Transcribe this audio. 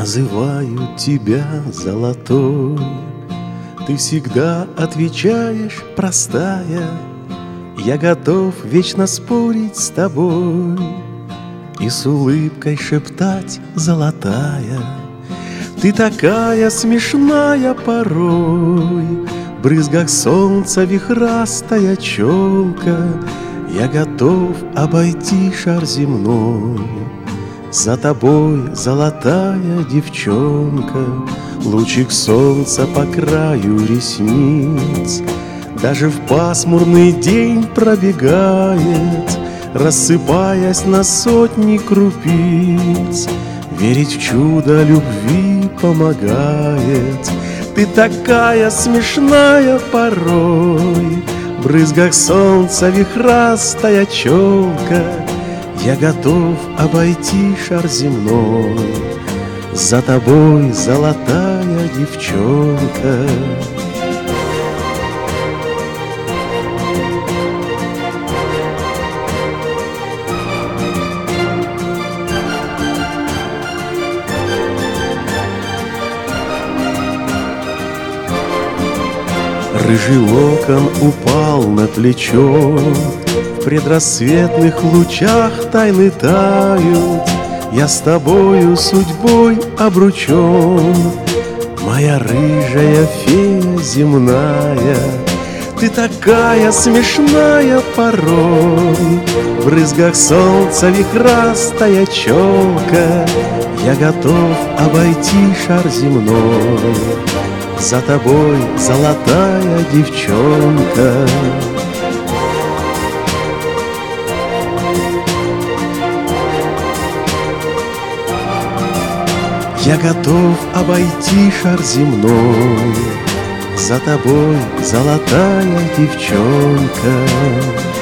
Называют тебя золотой, ты всегда отвечаешь простая. Я готов вечно спорить с тобой и с улыбкой шептать золотая. Ты такая смешная порой, в брызгах солнца вихрастая челка. Я готов обойти шар земной за тобой, золотая девчонка. Лучик солнца по краю ресниц даже в пасмурный день пробегает, рассыпаясь на сотни крупиц. Верить в чудо любви помогает. Ты такая смешная порой, в брызгах солнца вихрастая челка. Я готов обойти шар земной за тобой, золотая девчонка. Рыжий локон упал на плечо, в предрассветных лучах тайны тают. Я с тобою судьбой обручен, моя рыжая фея земная. Ты такая смешная порой, в брызгах солнца вихрастая челка. Я готов обойти шар земной за тобой, золотая девчонка. Я готов обойти шар земной за тобой, золотая девчонка.